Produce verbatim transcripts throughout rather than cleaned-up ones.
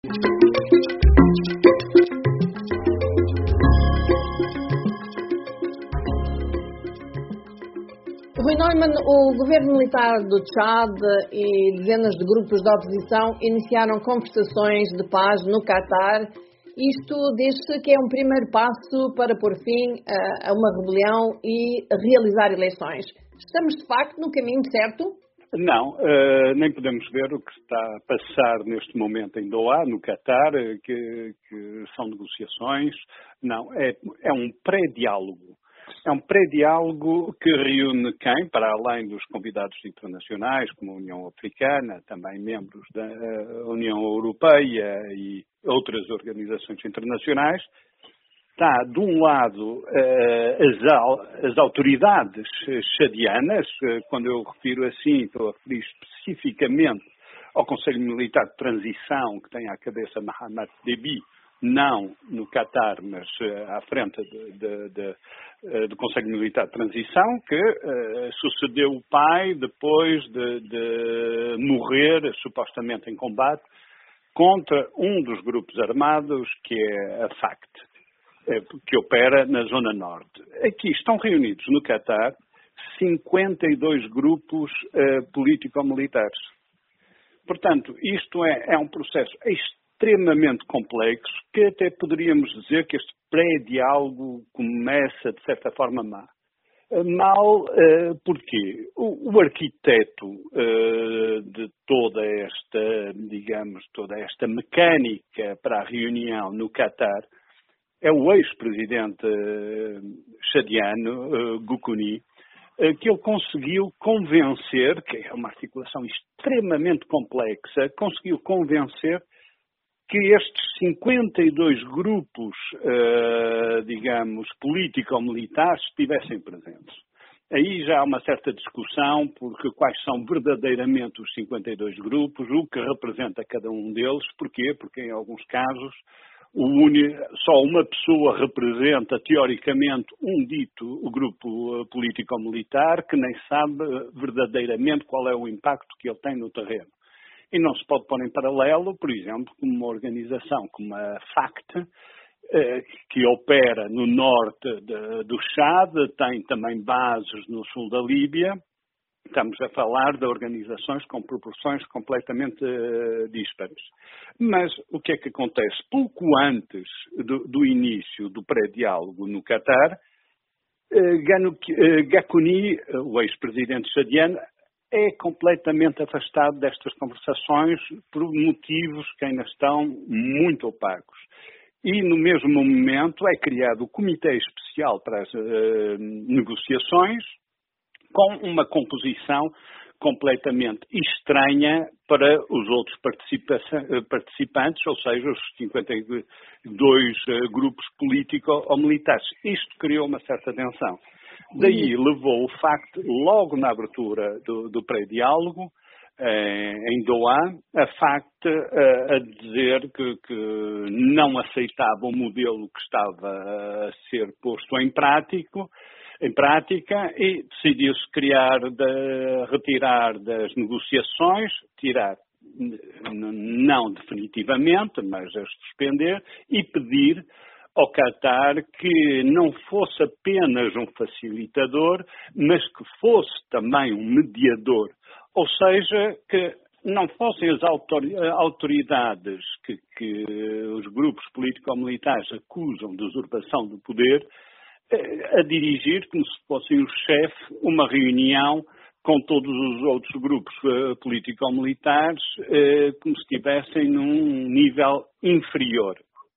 Rui Neumann, o governo militar do Tchad e dezenas de grupos de oposição iniciaram conversações de paz no Catar. Isto diz-se que é um primeiro passo para pôr fim a uma rebelião e realizar eleições. Estamos, de facto, no caminho certo? Não, uh, nem podemos ver o que está a passar neste momento em Doha, no Catar, que, que são negociações. Não, é, é um pré-diálogo. É um pré-diálogo que reúne quem, para além dos convidados internacionais, como a União Africana, também membros da União Europeia e outras organizações internacionais. Está, de um lado, as, as autoridades chadianas, quando eu refiro assim, estou a referir especificamente ao Conselho Militar de Transição, que tem à cabeça Mohamed Deby, não no Catar, mas uh, à frente de, de, de, uh, do Conselho Militar de Transição, que uh, sucedeu o pai depois de, de morrer, supostamente em combate, contra um dos grupos armados, que é a FACT, uh, que opera na Zona Norte. Aqui estão reunidos no Catar cinquenta e dois grupos uh, político-militares. Portanto, isto é, é um processo extremamente complexo, que até poderíamos dizer que este pré-diálogo começa, de certa forma, mal. Mal, uh, porquê? O, o arquiteto uh, de toda esta, digamos, toda esta mecânica para a reunião no Catar é o ex-presidente uh, chadiano, uh, Goukouni, uh, que ele conseguiu convencer, que é uma articulação extremamente complexa, conseguiu convencer que estes cinquenta e dois grupos, uh, digamos, político-militares estivessem presentes. Aí já há uma certa discussão, porque quais são verdadeiramente os cinquenta e dois grupos, o que representa cada um deles, porquê? Porque em alguns casos o uni, só uma pessoa representa, teoricamente, um dito o grupo político-militar, que nem sabe verdadeiramente qual é o impacto que ele tem no terreno. E não se pode pôr em paralelo, por exemplo, com uma organização como a FACT, que opera no norte de, do Chad, tem também bases no sul da Líbia. Estamos a falar de organizações com proporções completamente uh, díspares. Mas o que é que acontece? Pouco antes do, do início do pré-diálogo no Catar, uh, Goukouni, o ex-presidente chadiano, é completamente afastado destas conversações por motivos que ainda estão muito opacos. E, no mesmo momento, é criado o Comitê Especial para as uh, Negociações, com uma composição completamente estranha para os outros participantes, ou seja, os cinquenta e dois uh, grupos políticos ou militares. Isto criou uma certa tensão. Daí levou o facto, logo na abertura do, do pré-diálogo, eh, em Doha, a facto eh, a dizer que, que não aceitava o modelo que estava a ser posto em, prático, em prática e decidiu-se criar, de, retirar das negociações, tirar, não definitivamente, mas a suspender, e pedir ao Catar que não fosse apenas um facilitador, mas que fosse também um mediador. Ou seja, que não fossem as autoridades que, que os grupos político-militares acusam de usurpação do poder a dirigir, como se fossem o chefe, uma reunião com todos os outros grupos político-militares, como se estivessem num nível inferior.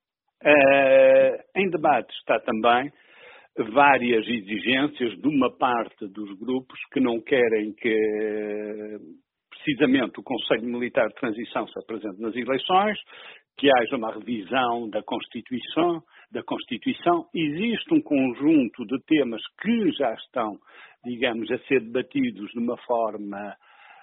Uh, em debate está também várias exigências de uma parte dos grupos que não querem que precisamente o Conselho Militar de Transição se apresente nas eleições, que haja uma revisão da Constituição, da Constituição. Existe um conjunto de temas que já estão, digamos, a ser debatidos de uma forma,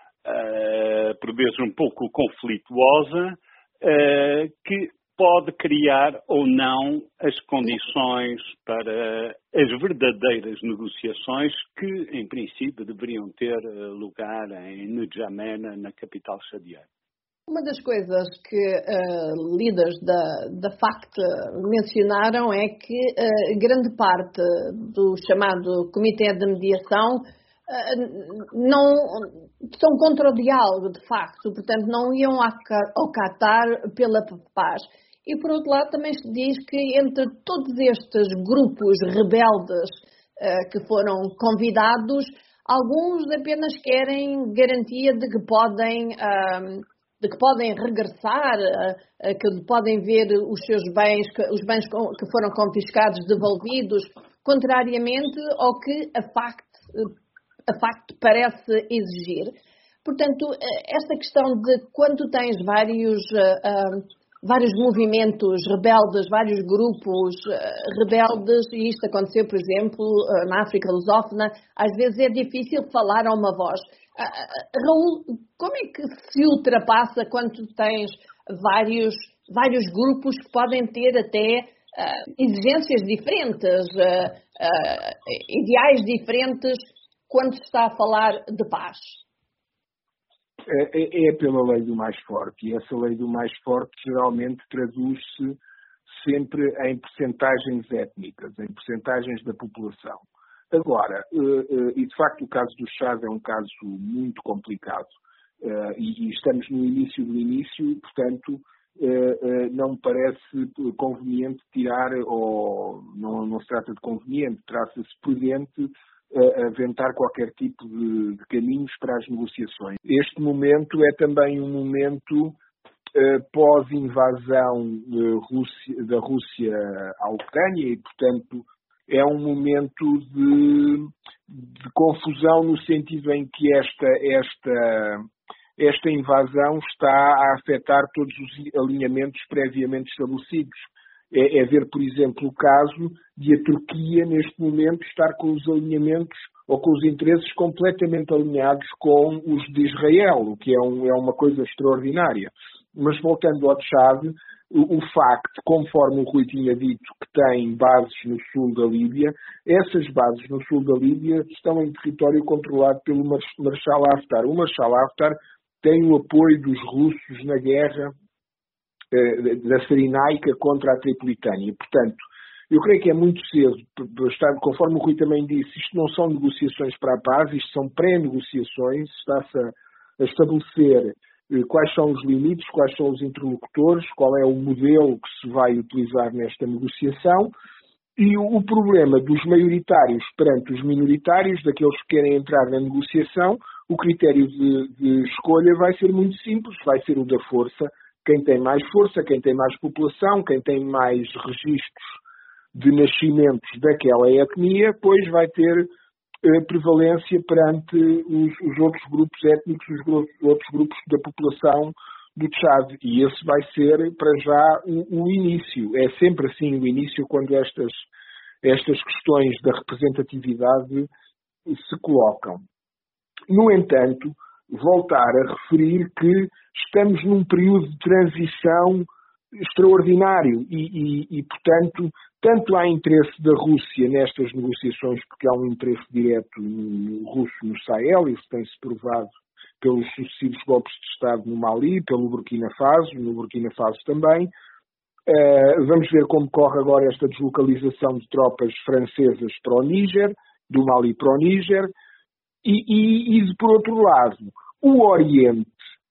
uh, por vezes, um pouco conflituosa, uh, que pode criar ou não as condições para as verdadeiras negociações que, em princípio, deveriam ter lugar em N'Djamena, na capital chadiana. Uma das coisas que uh, líderes da, da FACT mencionaram é que uh, grande parte do chamado Comitê de Mediação uh, não são contra o diálogo, de facto, portanto não iam ao Qatar pela paz. E por outro lado também se diz que entre todos estes grupos rebeldes uh, que foram convidados, alguns apenas querem garantia de que podem... Uh, de que podem regressar, que podem ver os seus bens, os bens que foram confiscados devolvidos, contrariamente ao que a FACT, a FACT parece exigir. Portanto, esta questão de quando tens vários, uh, vários movimentos rebeldes, vários grupos uh, rebeldes, e isto aconteceu, por exemplo, uh, na África lusófona, às vezes é difícil falar a uma voz. Uh, Raul, como é que se ultrapassa quando tens vários, vários grupos que podem ter até uh, exigências diferentes, uh, uh, ideais diferentes, quando se está a falar de paz? É, é pela lei do mais forte, e essa lei do mais forte geralmente traduz-se sempre em percentagens étnicas, em percentagens da população. Agora, e de facto o caso do Chad é um caso muito complicado e estamos no início do início, portanto não me parece conveniente tirar, ou não, não se trata de conveniente, trata-se prudente aventar qualquer tipo de, de caminhos para as negociações. Este momento é também um momento pós-invasão Rússia, da Rússia à Ucrânia e, portanto, é um momento de, de confusão no sentido em que esta, esta, esta invasão está a afetar todos os alinhamentos previamente estabelecidos. É, é ver, por exemplo, o caso de a Turquia, neste momento, estar com os alinhamentos ou com os interesses completamente alinhados com os de Israel, o que é, um, é uma coisa extraordinária. Mas voltando ao Chad, o facto, conforme o Rui tinha dito, que tem bases no sul da Líbia, essas bases no sul da Líbia estão em território controlado pelo Marshal Haftar. O Marshal Haftar tem o apoio dos russos na guerra eh, da Cirenaica contra a Tripolitânia. Portanto, eu creio que é muito cedo, conforme o Rui também disse, isto não são negociações para a paz, isto são pré-negociações, está-se a, a estabelecer quais são os limites, quais são os interlocutores, qual é o modelo que se vai utilizar nesta negociação e o, o problema dos maioritários perante os minoritários, daqueles que querem entrar na negociação, o critério de, de escolha vai ser muito simples, vai ser o da força. Quem tem mais força, quem tem mais população, quem tem mais registros de nascimentos daquela etnia, pois vai ter prevalência perante os, os outros grupos étnicos, os grupos, outros grupos da população do Chad. E esse vai ser, para já, o, o início. É sempre assim o início quando estas, estas questões da representatividade se colocam. No entanto, voltar a referir que estamos num período de transição extraordinário e, e, e, portanto, tanto há interesse da Rússia nestas negociações, porque há um interesse direto no russo no Sahel, isso tem-se provado pelos sucessivos golpes de Estado no Mali, pelo Burkina Faso, no Burkina Faso também. Uh, vamos ver como corre agora esta deslocalização de tropas francesas para o Níger, do Mali para o Níger, e, e, e por outro lado, o Oriente.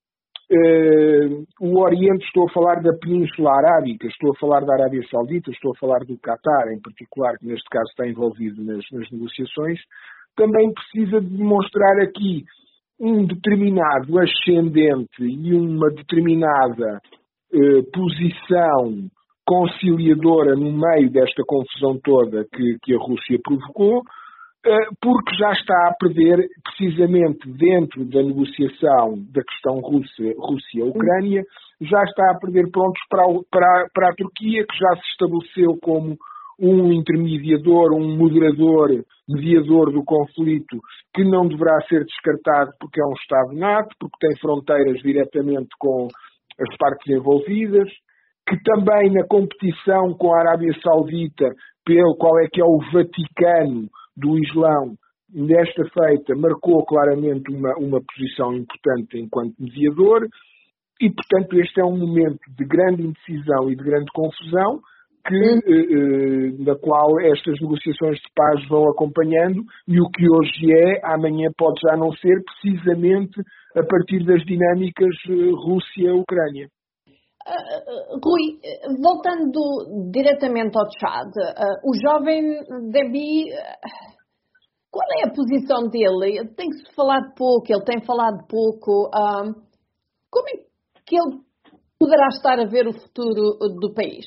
Uh, o Oriente, estou a falar da Península Arábica, estou a falar da Arábia Saudita, estou a falar do Qatar, em particular, que neste caso está envolvido nas, nas negociações, também precisa de demonstrar aqui um determinado ascendente e uma determinada uh, posição conciliadora no meio desta confusão toda que, que a Rússia provocou, porque já está a perder, precisamente dentro da negociação da questão Rússia-Ucrânia, já está a perder pontos para, para, para a Turquia, que já se estabeleceu como um intermediador, um moderador, mediador do conflito, que não deverá ser descartado porque é um Estado-nato, porque tem fronteiras diretamente com as partes envolvidas, que também na competição com a Arábia Saudita, pelo qual é que é o Vaticano do Islão, nesta feita, marcou claramente uma, uma posição importante enquanto mediador, e, portanto, este é um momento de grande indecisão e de grande confusão, que, eh, da qual estas negociações de paz vão acompanhando, e o que hoje é, amanhã pode já não ser, precisamente a partir das dinâmicas eh, Rússia-Ucrânia. Uh, Rui, voltando diretamente ao Tchad, uh, o jovem Déby, uh, qual é a posição dele? Tem-se falado pouco, ele tem falado pouco. Uh, como é que ele poderá estar a ver o futuro do país?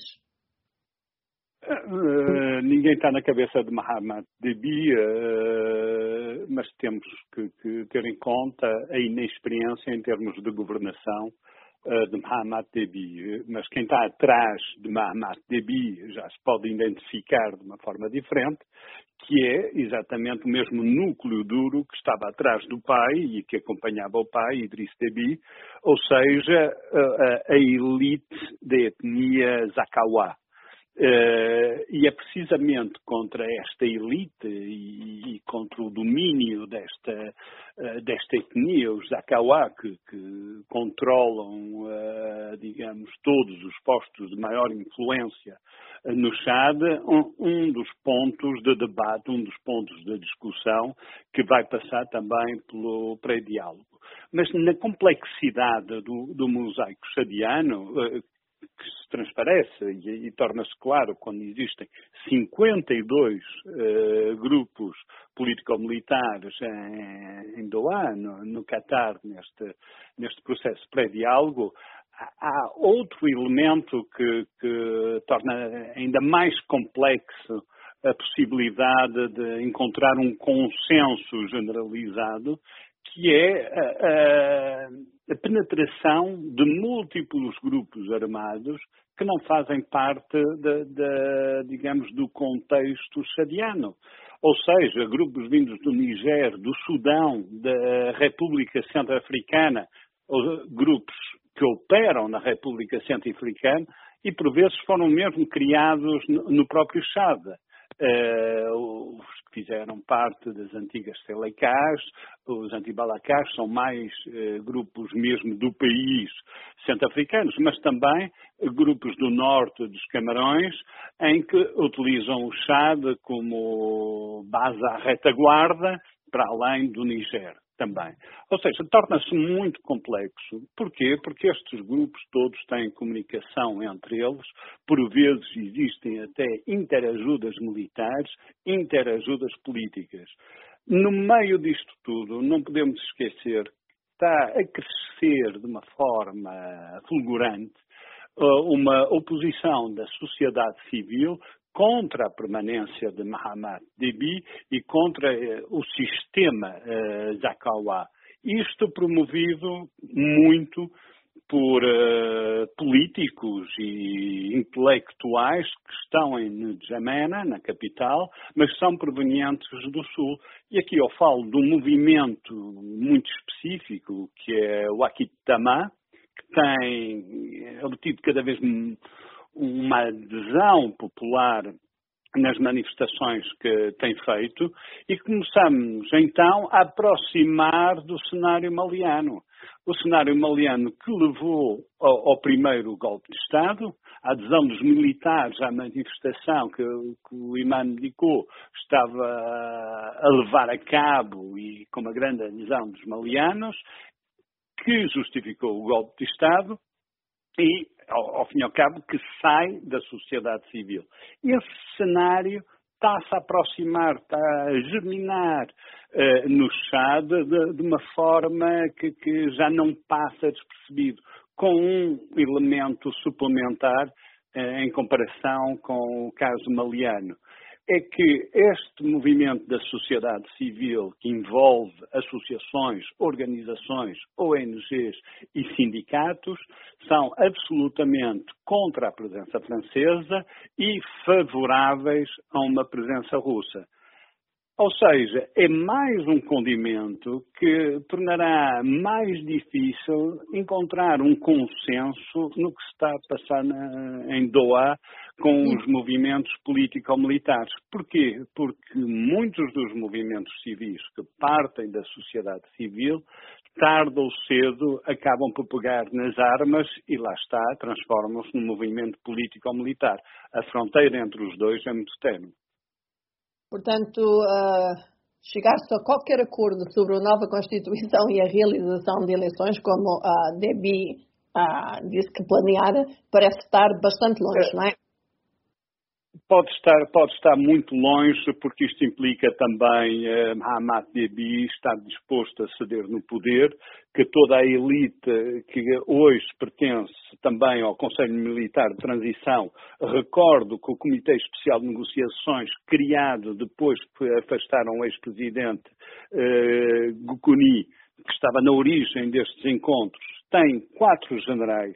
Uh, ninguém está na cabeça de Mahamat Déby, uh, mas temos que, que ter em conta a inexperiência em termos de governação uh, de Mahamat Déby. Mas quem está atrás de Mahamat Déby já se pode identificar de uma forma diferente, que é exatamente o mesmo núcleo duro que estava atrás do pai e que acompanhava o pai, Idriss Déby, ou seja, a, a elite da etnia Zakawa. Uh, e é precisamente contra esta elite e, e contra o domínio desta, uh, desta etnia, os Zakawa, que, que controlam, uh, digamos, todos os postos de maior influência uh, no Chad, um, um dos pontos de debate, um dos pontos de discussão que vai passar também pelo pré-diálogo. Mas na complexidade do, do mosaico chadiano, uh, que se transparece e, e torna-se claro quando existem cinquenta e dois uh, grupos político-militares em, em Doha, no, no Catar, neste, neste processo pré-diálogo, há, há outro elemento que, que torna ainda mais complexo a possibilidade de encontrar um consenso generalizado, que é a, a, a penetração de múltiplos grupos armados que não fazem parte, de, de, digamos, do contexto chadiano. Ou seja, grupos vindos do Niger, do Sudão, da República Centro-Africana, ou grupos que operam na República Centro-Africana e, por vezes, foram mesmo criados no, no próprio Chad. Uh, os que fizeram parte das antigas Selekás, os antibalacás, são mais uh, grupos mesmo do país centro-africanos, mas também uh, grupos do norte dos Camarões, em que utilizam o Chad como base à retaguarda, para além do Niger também. Ou seja, torna-se muito complexo. Porquê? Porque estes grupos todos têm comunicação entre eles, por vezes existem até interajudas militares, interajudas políticas. No meio disto tudo, não podemos esquecer que está a crescer de uma forma fulgurante uma oposição da sociedade civil contra a permanência de Mahamat Déby e contra eh, o sistema eh, Zakawa. Isto promovido muito por eh, políticos e intelectuais que estão em N'Djamena, na capital, mas são provenientes do Sul. E aqui eu falo de um movimento muito específico, que é o Akitama, que tem obtido cada vez uma adesão popular nas manifestações que tem feito e começamos então a aproximar do cenário maliano. O cenário maliano que levou ao, ao primeiro golpe de Estado, a adesão dos militares à manifestação que, que o imam Dicko estava a levar a cabo e com uma grande adesão dos malianos, que justificou o golpe de Estado e, ao, ao fim e ao cabo, que sai da sociedade civil. Esse cenário está-se a aproximar, está a germinar uh, no Chad de, de uma forma que, que já não passa despercebido, com um elemento suplementar uh, em comparação com o caso maliano. É que este movimento da sociedade civil, que envolve associações, organizações, O N Gs e sindicatos, são absolutamente contra a presença francesa e favoráveis a uma presença russa. Ou seja, é mais um condimento que tornará mais difícil encontrar um consenso no que se está a passar na, em Doha com os movimentos político-militares. Porquê? Porque muitos dos movimentos civis que partem da sociedade civil tarde ou cedo, acabam por pegar nas armas e lá está, transformam-se num movimento político-militar. A fronteira entre os dois é muito tênue. Portanto, uh, chegar-se a qualquer acordo sobre a nova Constituição e a realização de eleições, como a Déby uh, disse que planeara, parece estar bastante longe, não é? Pode estar, pode estar muito longe, porque isto implica também eh, Mahamat Déby estar disposto a ceder no poder, que toda a elite que hoje pertence também ao Conselho Militar de Transição, recordo que o Comitê Especial de Negociações, criado depois que afastaram o ex-presidente eh, Goukouni, que estava na origem destes encontros, tem quatro generais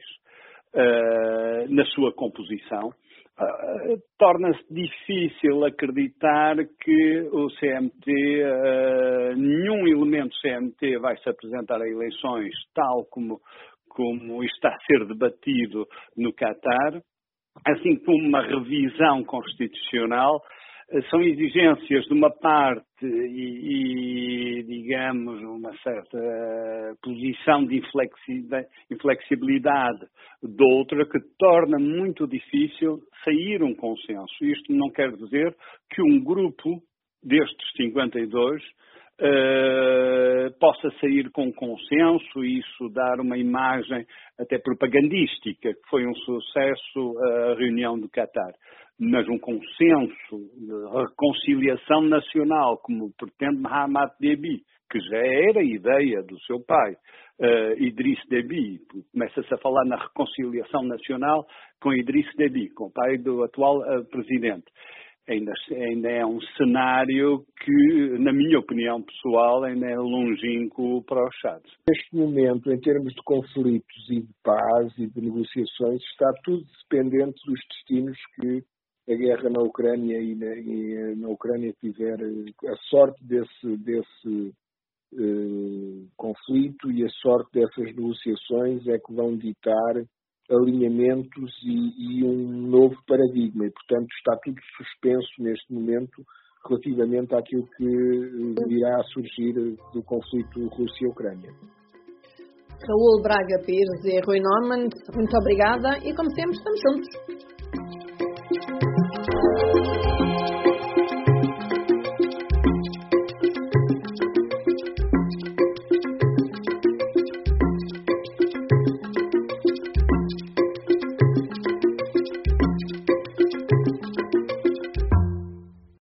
eh, na sua composição. Uh, torna-se difícil acreditar que o C M T, uh, nenhum elemento do C M T vai se apresentar a eleições tal como, como está a ser debatido no Qatar, assim como uma revisão constitucional. São exigências de uma parte e, e, digamos, uma certa posição de inflexibilidade de outra que torna muito difícil sair um consenso. Isto não quer dizer que um grupo destes cinquenta e dois Uh, possa sair com consenso e isso dar uma imagem até propagandística, que foi um sucesso a reunião do Qatar. Mas um consenso de reconciliação nacional, como pretende Mahamat Déby, que já era a ideia do seu pai, uh, Idriss Déby, começa-se a falar na reconciliação nacional com Idriss Déby, com o pai do atual uh, presidente. Ainda, ainda é um cenário que, na minha opinião pessoal, ainda é longínquo para os Chad. Neste momento, em termos de conflitos e de paz e de negociações, está tudo dependente dos destinos que a guerra na Ucrânia e na, e na Ucrânia tiver. A sorte desse, desse uh, conflito e a sorte dessas negociações é que vão ditar alinhamentos e, e um novo paradigma. E, portanto, está tudo suspenso neste momento relativamente àquilo que virá a surgir do conflito Rússia-Ucrânia. Raul Braga Pires e Rui Norman, muito obrigada e, como sempre, estamos juntos.